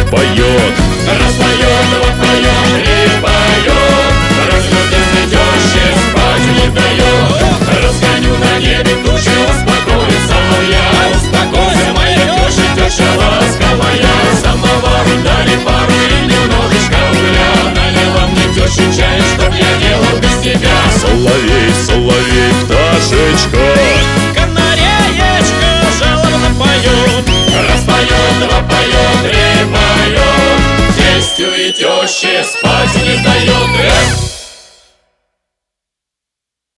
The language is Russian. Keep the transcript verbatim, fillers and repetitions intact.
поет. Раз поет, два поет, три поет. Разлютился теща, спать не дает. Разгоню на небе тучи, успокоит соловья. Успокойся, моя теща, теща ласковая. Самовар дали пару и немножечко угля. Налила мне теща чай, чтоб я делал без тебя. Соловей, соловей, пташечка, Канареечка жалобно поет. Раз поет, два поет, три поет. Тестю и теще спать не дает.